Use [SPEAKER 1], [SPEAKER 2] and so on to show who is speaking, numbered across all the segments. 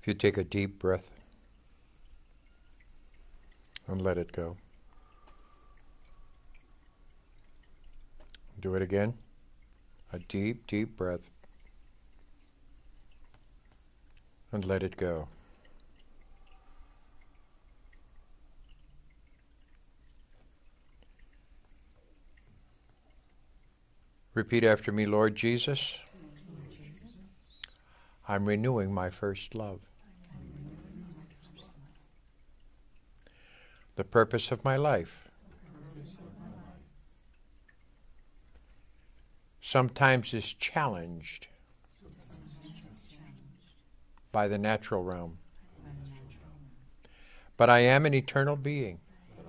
[SPEAKER 1] If you take a deep breath and let it go. Do it again. A deep, deep breath. And let it go. Repeat after me, Lord Jesus, I'm renewing my first love. The purpose of my life sometimes is challenged by the natural realm. But I am an eternal being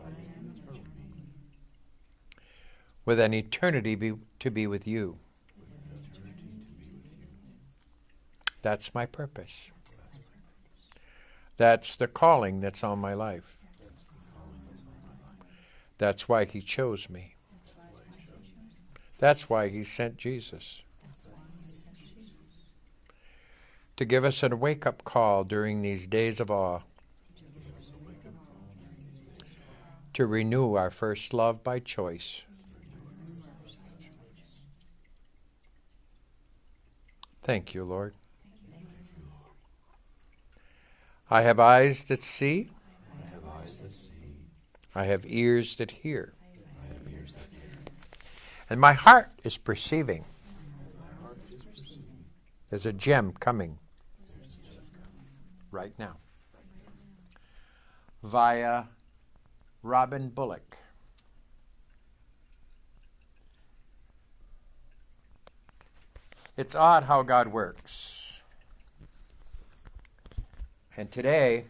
[SPEAKER 1] with an eternity to be with you. That's my purpose. That's the calling that's on my life. That's why He chose me. That's why He sent Jesus. To give us a wake-up call during these days of awe. To renew our first love by choice. Thank you, Lord. I have eyes that see. I have ears that hear. And my heart is perceiving. There's a gem coming right now via Robin Bullock. It's odd how God works. And today,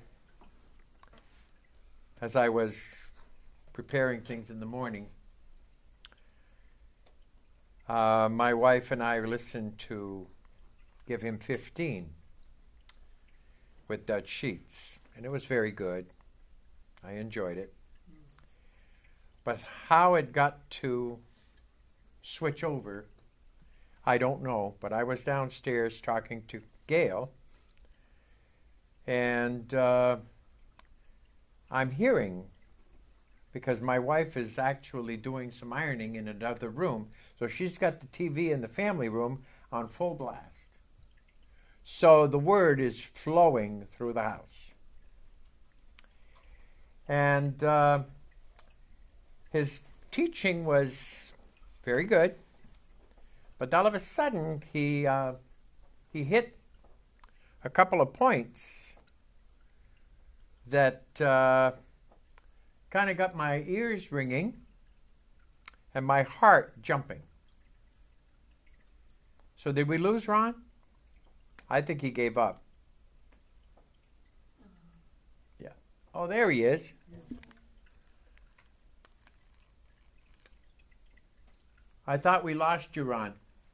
[SPEAKER 1] as I was preparing things in the morning, my wife and I listened to Give Him 15 with Dutch Sheets, and it was very good. I enjoyed it. But how it got to switch over, I don't know. But I was downstairs talking to Gail, and I'm hearing, because my wife is actually doing some ironing in another room, so she's got the TV in the family room on full blast. So the word is flowing through the house. And his teaching was very good, but all of a sudden he hit a couple of points that kind of got my ears ringing and my heart jumping. So did we lose Ron? I think he gave up. Yeah. Oh, there he is. I thought we lost you, Ron.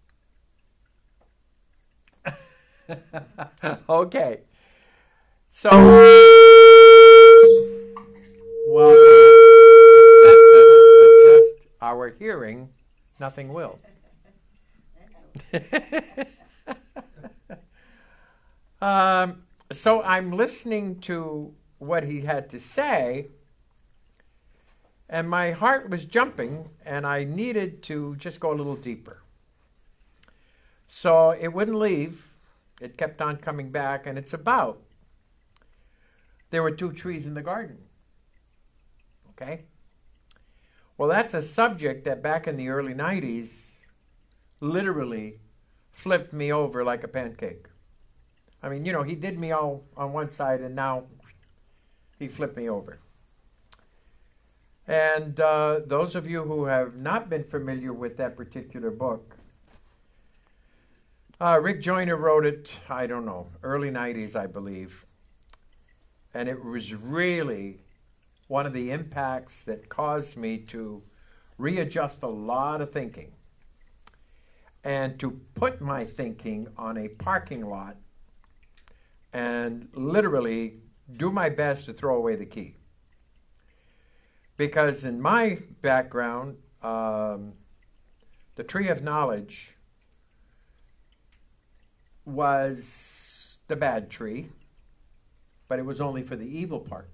[SPEAKER 1] Okay. So, well, that doesn't adjust our hearing, nothing will. So I'm listening to what he had to say, and my heart was jumping, and I needed to just go a little deeper. So it wouldn't leave. It kept on coming back, and it's about, there were 2 trees in the garden. Okay? Well, that's a subject that back in the early 90s literally flipped me over like a pancake. I mean, you know, he did me all on one side, and now he flipped me over. And those of you who have not been familiar with that particular book, Rick Joyner wrote it, I don't know, early 90s, I believe. And it was really one of the impacts that caused me to readjust a lot of thinking and to put my thinking on a parking lot and literally do my best to throw away the key. Because in my background, the tree of knowledge was the bad tree, but it was only for the evil part.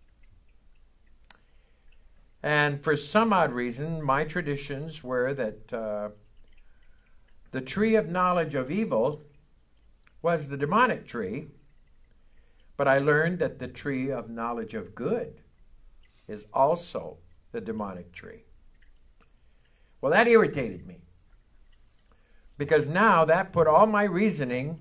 [SPEAKER 1] And for some odd reason, my traditions were that the tree of knowledge of evil was the demonic tree, but I learned that the tree of knowledge of good is also the demonic tree. Well, that irritated me, because now that put all my reasoning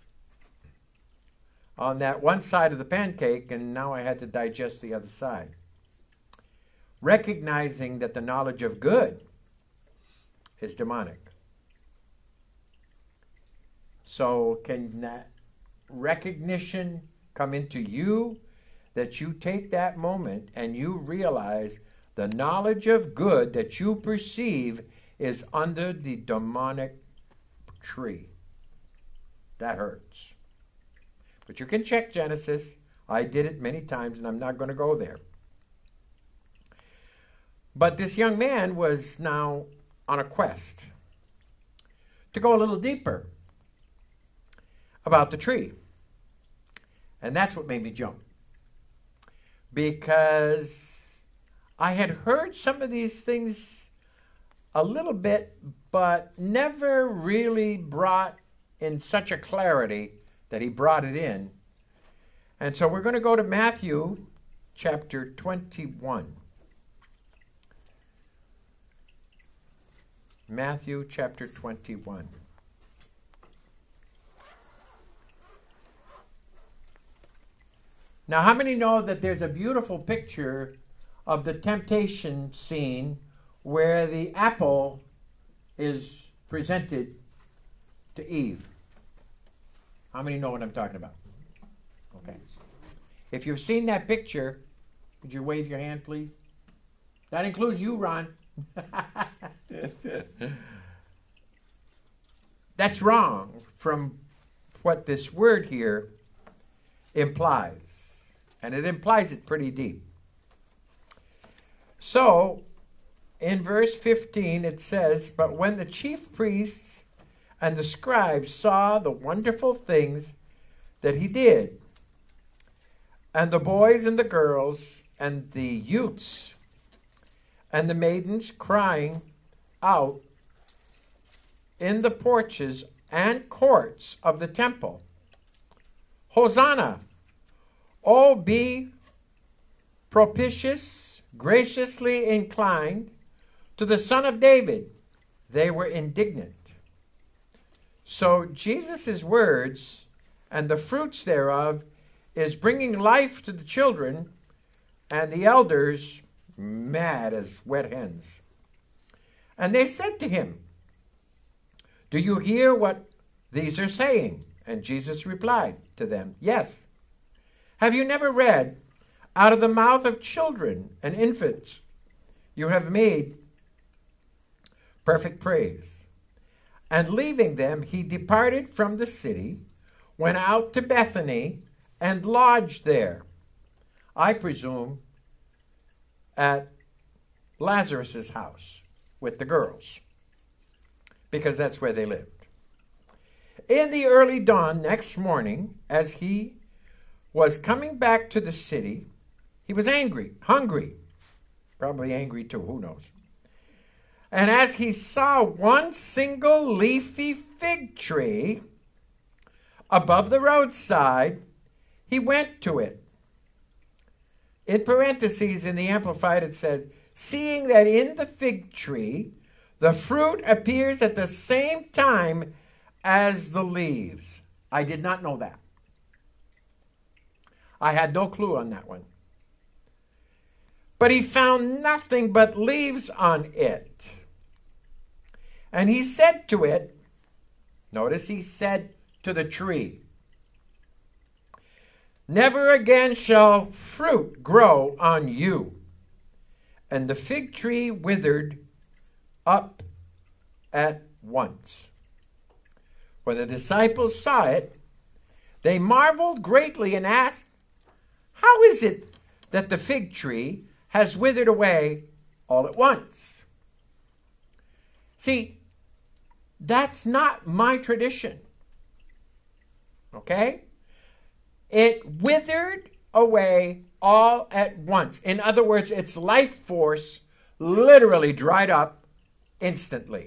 [SPEAKER 1] on that one side of the pancake, and now I had to digest the other side. Recognizing that the knowledge of good is demonic. So can that recognition come into you, that you take that moment and you realize the knowledge of good that you perceive is under the demonic tree? That hurts. But you can check Genesis. I did it many times, and I'm not going to go there. But this young man was now on a quest to go a little deeper about the tree. And that's what made me jump. Because I had heard some of these things a little bit, but never really brought in such a clarity that he brought it in. And so we're going to go to Matthew chapter 21. Matthew chapter 21. Now, how many know that there's a beautiful picture of the temptation scene where the apple is presented to Eve? How many know what I'm talking about? Okay. If you've seen that picture, would you wave your hand, please? That includes you, Ron. That's wrong from what this word here implies. And it implies it pretty deep. So, in verse 15 it says, "But when the chief priests and the scribes saw the wonderful things that he did, and the boys and the girls and the youths and the maidens crying out in the porches and courts of the temple, 'Hosanna! Oh, be propitious, graciously inclined to the Son of David,' they were indignant." So Jesus' words and the fruits thereof is bringing life to the children, and the elders mad as wet hens. And they said to him, "Do you hear what these are saying?" And Jesus replied to them, "Yes. Have you never read, out of the mouth of children and infants you have made perfect praise?" And leaving them, he departed from the city, went out to Bethany, and lodged there, I presume, at Lazarus' house with the girls, because that's where they lived. In the early dawn next morning, as he was coming back to the city, he was hungry, probably angry too, who knows. And as he saw one single leafy fig tree above the roadside, he went to it. In parentheses in the Amplified it says, "Seeing that in the fig tree the fruit appears at the same time as the leaves." I did not know that. I had no clue on that one. But he found nothing but leaves on it. And he said to it, notice he said to the tree, "Never again shall fruit grow on you." And the fig tree withered up at once. When the disciples saw it, they marveled greatly and asked, "How is it that the fig tree has withered away all at once?" See, that's not my tradition. Okay? it withered away all at once. In other words, its life force literally dried up instantly.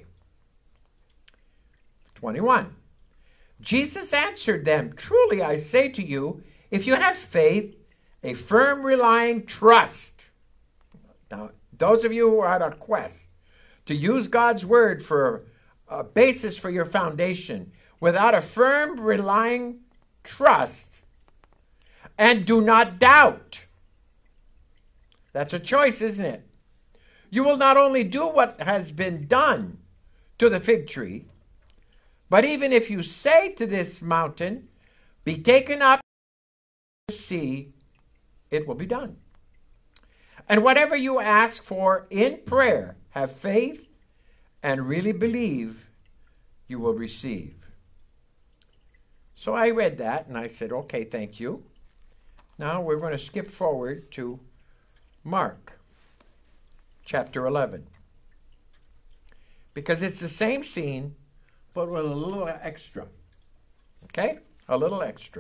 [SPEAKER 1] 21. Jesus answered them, "Truly I say to you, if you have faith, a firm relying trust." Now, those of you who are on a quest to use God's word for a basis for your foundation, without a firm relying trust, and do not doubt. That's a choice, isn't it? You will not only do what has been done to the fig tree, but even if you say to this mountain, "Be taken up to the sea," it will be done. And whatever you ask for in prayer, have faith and really believe you will receive. So I read that and I said, okay, thank you. Now we're going to skip forward to Mark chapter 11. Because it's the same scene, but with a little extra. Okay? A little extra.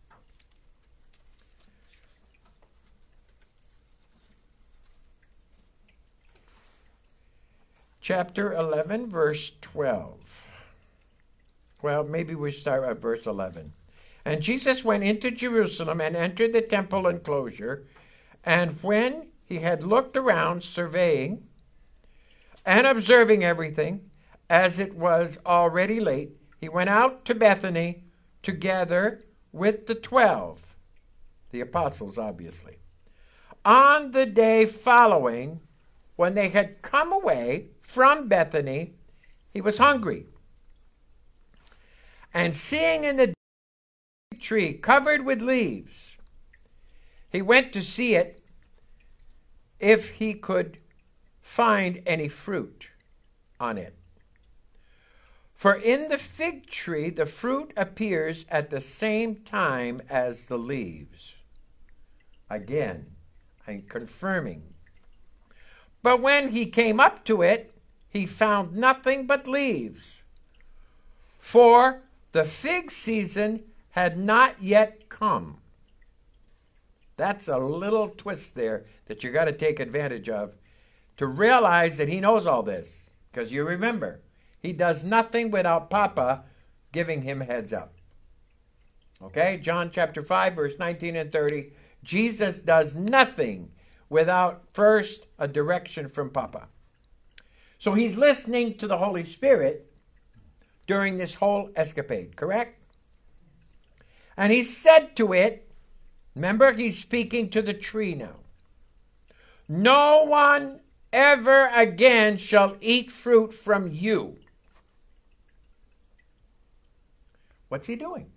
[SPEAKER 1] Chapter 11, verse 12. Well, maybe we start at verse 11. And Jesus went into Jerusalem and entered the temple enclosure. And when he had looked around, surveying and observing everything, as it was already late, he went out to Bethany together with the 12, the apostles, obviously. On the day following, when they had come away from Bethany, he was hungry. And seeing in the tree covered with leaves, he went to see it if he could find any fruit on it. For in the fig tree the fruit appears at the same time as the leaves. Again, I'm confirming. But when he came up to it, he found nothing but leaves, for the fig season had not yet come. That's a little twist there that you got to take advantage of to realize that he knows all this. Because you remember, he does nothing without Papa giving him heads up. Okay, John chapter 5, verse 19 and 30. Jesus does nothing without first a direction from Papa. So he's listening to the Holy Spirit during this whole escapade, correct? And he said to it, remember, he's speaking to the tree now, "No one ever again shall eat fruit from you." What's he doing?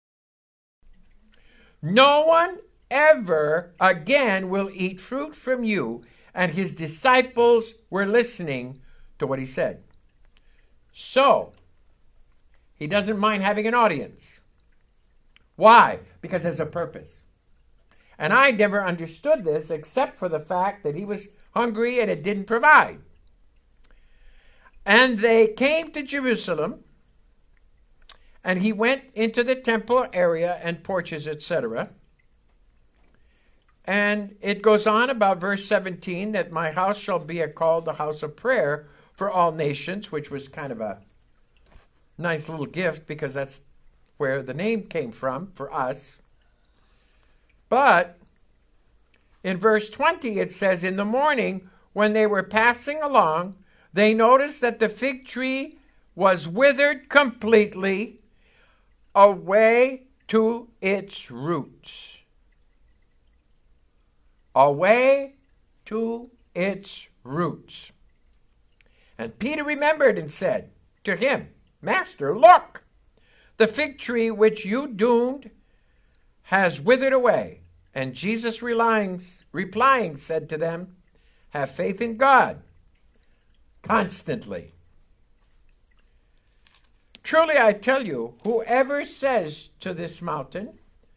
[SPEAKER 1] No one ever again will eat fruit from you. And his disciples were listening to what he said. So, he doesn't mind having an audience. Why? Because there's a purpose. And I never understood this except for the fact that he was hungry and it didn't provide. And they came to Jerusalem, and he went into the temple area and porches, etc. And it goes on about verse 17, that my house shall be called the house of prayer for all nations, which was kind of a nice little gift because that's where the name came from for us. But in verse 20 it says, in the morning when they were passing along, they noticed that the fig tree was withered completely away to its roots. Away to its roots. And Peter remembered and said to him, Master, look, the fig tree which you doomed has withered away. And Jesus replying said to them, have faith in God constantly. Truly I tell you, whoever says to this mountain,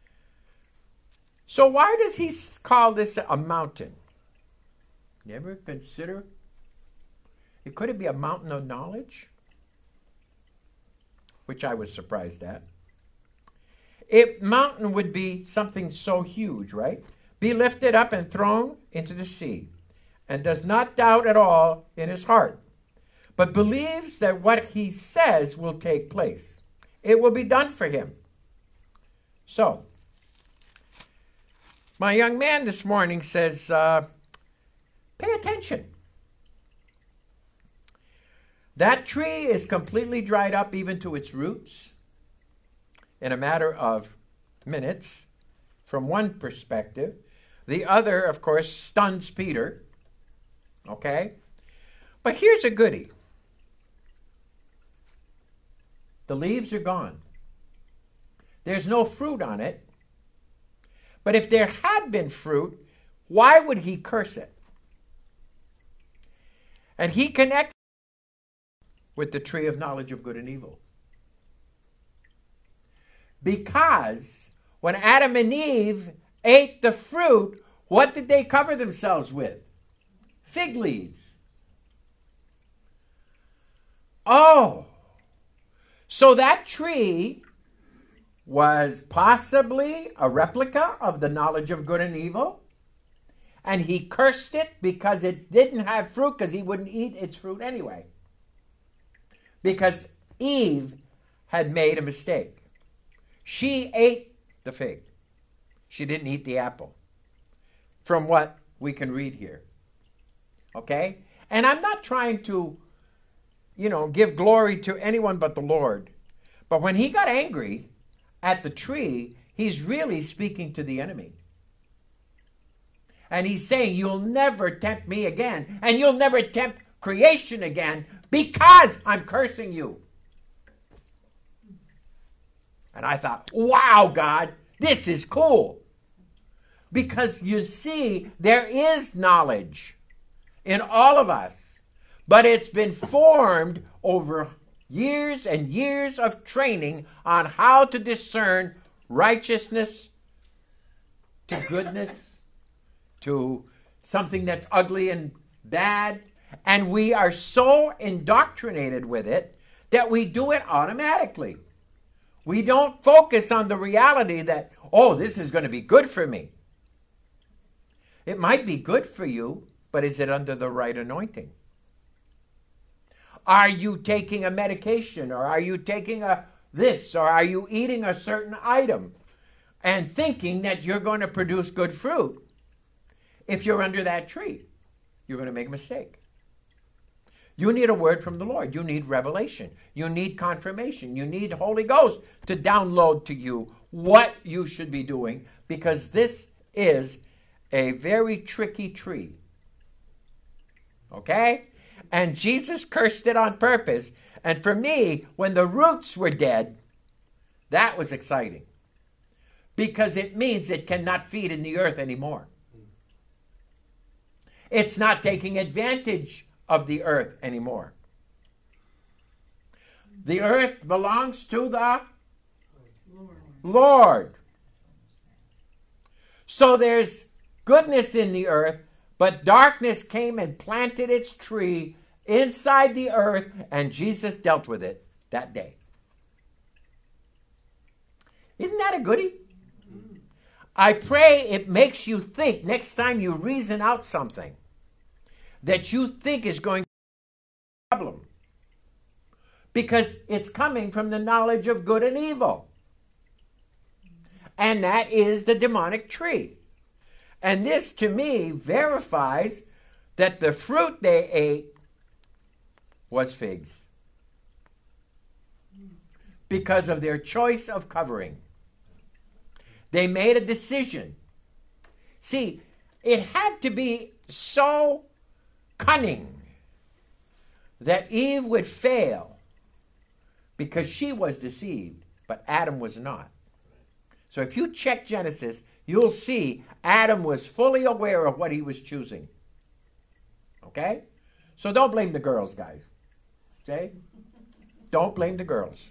[SPEAKER 1] so why does he call this a mountain? You ever consider? Could it be a mountain of knowledge? Which I was surprised at. mountain would be something so huge, right? Be lifted up and thrown into the sea, and does not doubt at all in his heart, but believes that what he says will take place. It will be done for him. So, my young man this morning says, pay attention. That tree is completely dried up even to its roots in a matter of minutes from one perspective. The other, of course, stuns Peter. Okay? But here's a goodie. The leaves are gone. There's no fruit on it. But if there had been fruit, why would he curse it? And he connects with the tree of knowledge of good and evil. Because when Adam and Eve ate the fruit, what did they cover themselves with? Fig leaves. Oh, so that tree was possibly a replica of the knowledge of good and evil, and he cursed it because it didn't have fruit, because he wouldn't eat its fruit anyway. Because Eve had made a mistake. She ate the fig. She didn't eat the apple. From what we can read here. Okay? And I'm not trying to, give glory to anyone but the Lord. But when he got angry at the tree, he's really speaking to the enemy. And he's saying, you'll never tempt me again. And you'll never tempt creation again because I'm cursing you. And I thought, wow, God, this is cool. Because you see, there is knowledge in all of us. But it's been formed over years and years of training on how to discern righteousness to goodness, to something that's ugly and bad. And we are so indoctrinated with it that we do it automatically. We don't focus on the reality that, oh, this is going to be good for me. It might be good for you, but is it under the right anointing? Are you taking a medication, or are you taking this, or are you eating a certain item and thinking that you're going to produce good fruit? If you're under that tree, you're going to make a mistake. You need a word from the Lord. You need revelation. You need confirmation. You need Holy Ghost to download to you what you should be doing, because this is a very tricky tree. Okay? And Jesus cursed it on purpose. And for me, when the roots were dead, that was exciting. Because it means it cannot feed in the earth anymore. It's not taking advantage of the earth anymore. The earth belongs to the Lord. So there's goodness in the earth, but darkness came and planted its tree inside the earth, and Jesus dealt with it that day. Isn't that a goodie? I pray it makes you think next time you reason out something that you think is going to be a problem, because it's coming from the knowledge of good and evil. And that is the demonic tree. And this, to me, verifies that the fruit they ate was figs, because of their choice of covering. They made a decision. See, it had to be so cunning that Eve would fail because she was deceived, but Adam was not. So if you check Genesis, you'll see Adam was fully aware of what he was choosing. Okay? So don't blame the girls, guys. Okay? Don't blame the girls.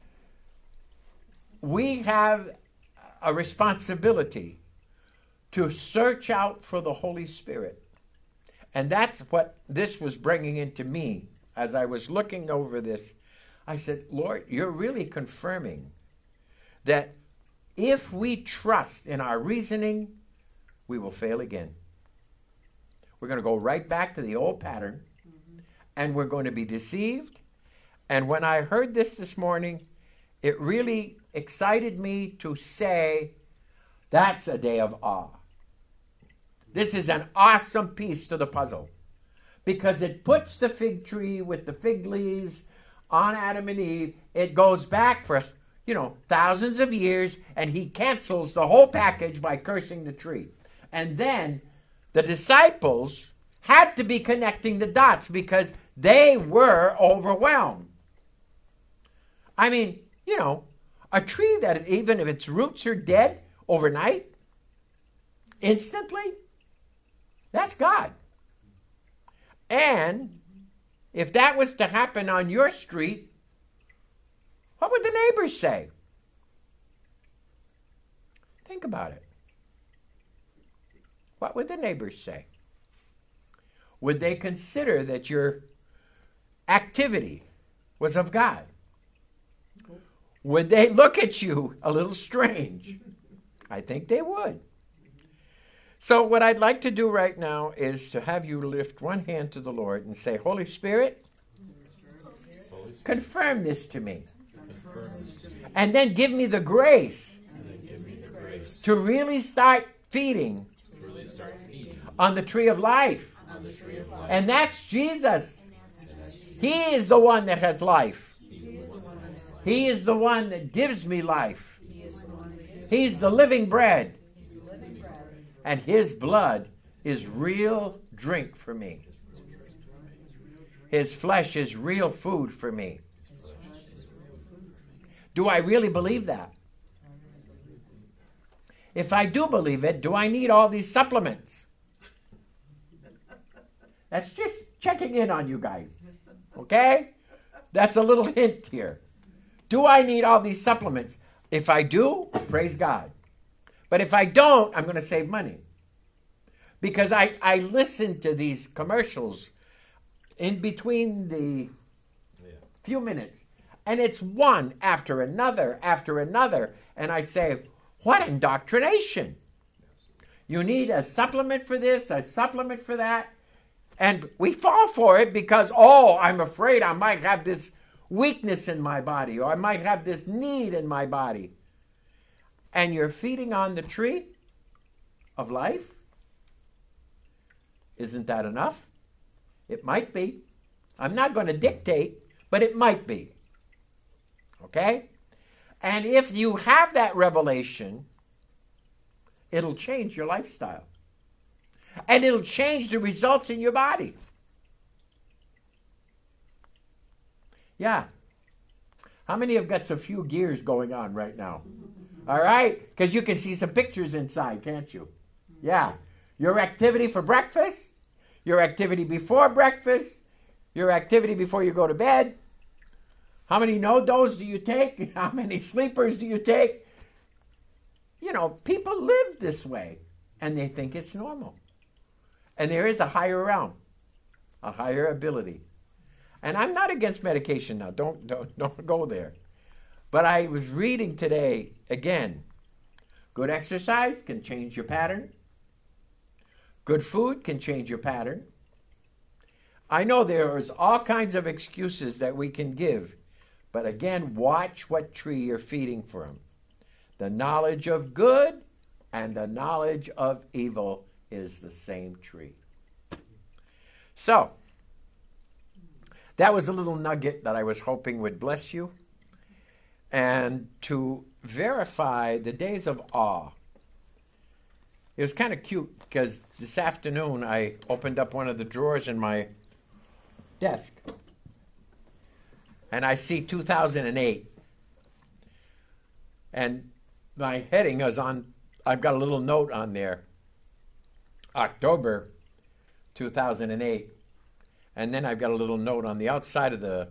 [SPEAKER 1] We have a responsibility to search out for the Holy Spirit. And that's what this was bringing into me as I was looking over this. I said, Lord, you're really confirming that if we trust in our reasoning, we will fail again. We're going to go right back to the old pattern, and we're going to be deceived. And when I heard this morning, it really excited me to say, that's a day of awe. This is an awesome piece to the puzzle, because it puts the fig tree with the fig leaves on Adam and Eve. It goes back for, thousands of years, and he cancels the whole package by cursing the tree. And then the disciples had to be connecting the dots because they were overwhelmed. I mean, a tree that even if its roots are dead overnight, instantly, that's God. And if that was to happen on your street, what would the neighbors say? Think about it. What would the neighbors say? Would they consider that your activity was of God? Would they look at you a little strange? I think they would. So what I'd like to do right now is to have you lift one hand to the Lord and say, Holy Spirit, confirm this to me. And then give me the grace to really start feeding on the tree of life. And that's Jesus. He is the one that has life. He is the one that gives me life. He's the living bread. And his blood is real drink for me. His flesh is real food for me. Do I really believe that? If I do believe it, do I need all these supplements? That's just checking in on you guys. Okay? That's a little hint here. Do I need all these supplements? If I do, praise God. But if I don't, I'm going to save money. Because I listen to these commercials in between the few minutes. And it's one after another, And I say, what indoctrination? You need a supplement for this, a supplement for that. And we fall for it because, I'm afraid I might have this weakness in my body, or I might have this need in my body. And you're feeding on the tree of life? Isn't that enough? It might be. I'm not going to dictate, but it might be. Okay? And if you have that revelation, it'll change your lifestyle. And it'll change the results in your body. Yeah. How many have got some few gears going on right now? All right? Because you can see some pictures inside, can't you? Yeah. Your activity for breakfast, your activity before breakfast, your activity before you go to bed. How many no-dos do you take? How many sleepers do you take? People live this way, and they think it's normal. And there is a higher realm, a higher ability. And I'm not against medication now. Don't go there. But I was reading today, again, good exercise can change your pattern. Good food can change your pattern. I know there's all kinds of excuses that we can give. But again, watch what tree you're feeding from. The knowledge of good and the knowledge of evil is the same tree. So, that was a little nugget that I was hoping would bless you. And to verify the days of awe, it was kind of cute because this afternoon I opened up one of the drawers in my desk and I see 2008. And my heading is on, I've got a little note on there, October 2008. And then I've got a little note on the outside of the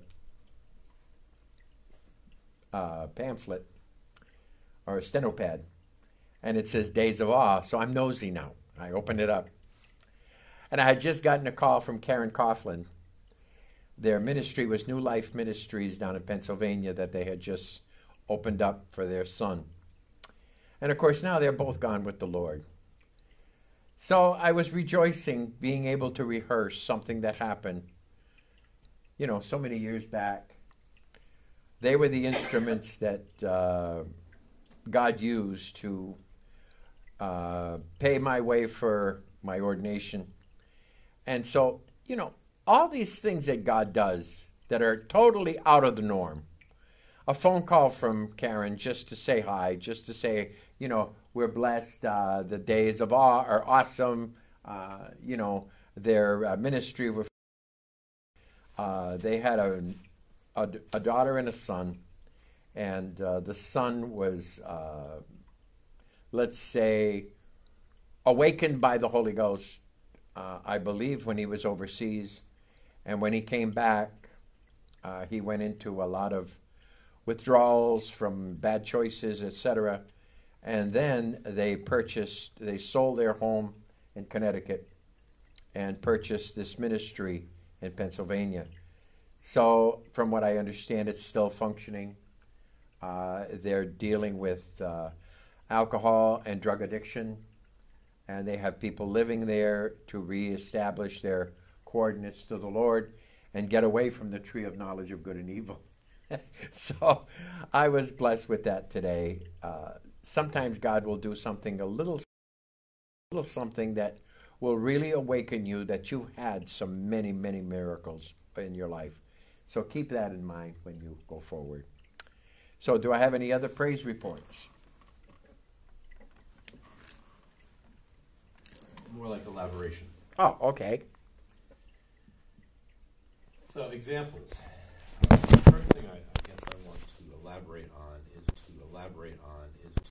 [SPEAKER 1] pamphlet or stenopad. And it says Days of Awe. So I'm nosy now. I opened it up. And I had just gotten a call from Karen Coughlin. Their ministry was New Life Ministries down in Pennsylvania that they had just opened up for their son. And of course, now they're both gone with the Lord. So I was rejoicing being able to rehearse something that happened, so many years back. They were the instruments that God used to pay my way for my ordination. And so, all these things that God does that are totally out of the norm. A phone call from Karen just to say hi, just to say, we're blessed. The days of awe are awesome. Their ministry were. They had a daughter and a son, and the son was, let's say, awakened by the Holy Ghost, I believe, when he was overseas. And when he came back, he went into a lot of withdrawals from bad choices, etc. And then they sold their home in Connecticut and purchased this ministry in Pennsylvania. So, from what I understand, it's still functioning. They're dealing with alcohol and drug addiction, and they have people living there to reestablish their coordinates to the Lord and get away from the tree of knowledge of good and evil. So I was blessed with that today. Sometimes God will do something a little something that will really awaken you that you've had so many, many miracles in your life. So keep that in mind when you go forward. So do I have any other praise reports?
[SPEAKER 2] More like elaboration.
[SPEAKER 1] Oh, okay.
[SPEAKER 2] So examples. The first thing I guess I want to elaborate on is